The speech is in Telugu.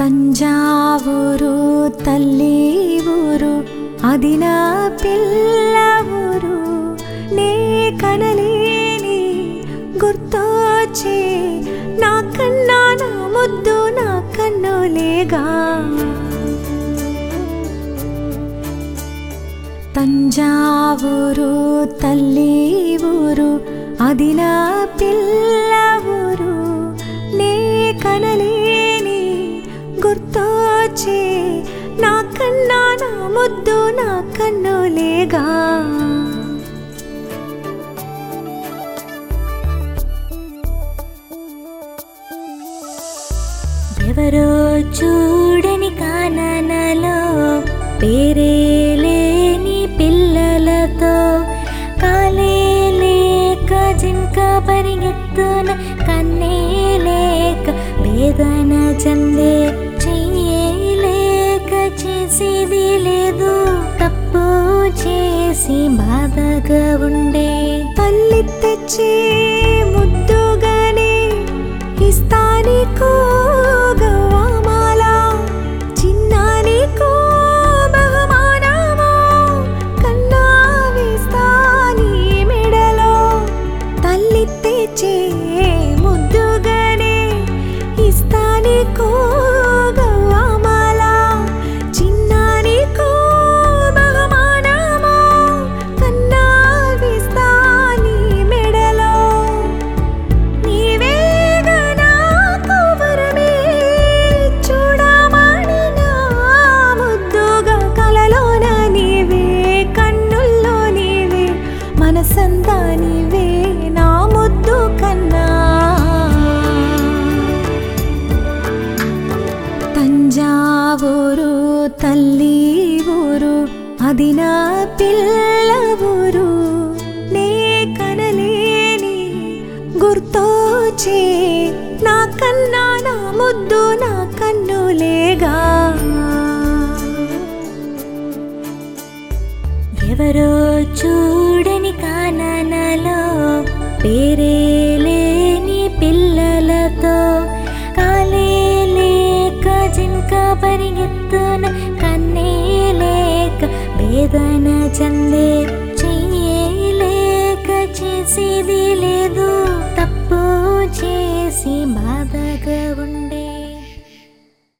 తంజావూరు తల్లి ఊరు అది నా పిల్ల ఊరు నే కనలేని గుర్తొచ్చే నా కన్నా నా ముద్దు నా కన్నులేగా తంజావూరు తల్లి ఊరు అది నా పిల్ల ఊరు నే కనలేని గుర్తొచ్చే నా కన్నా నా ముద్దు నా కన్నులేగా ఎవరో చూడని కాననలో పేరే లేని పిల్లలతో కాలే లేక జింక పరిగెత్తున కన్నే లేక వేదన చెందే చెయ్యలేక చేసేది లేదు తప్పు చేసి బాధగా ఉండే తల్లి తెచ్చి ముద్దుగానే ఇస్తానికో మనసంతా నీవే నా ముద్దు కన్నా తంజావూరు తల్లి ఊరు అది నా పిల్ల ఊరు నే కనలేని గుర్తొచ్చే నా కన్నా నా ముద్దు నా కన్నులేగా ఎవరో చూడని కాననలో పేరే లేని పిల్లలతో కాలే లేక జింక పరిగెత్తున కన్నే లేక వేదన చెందే చెయ్యలేక చేసేది లేదు తప్పు చేసి బాధగా ఉండే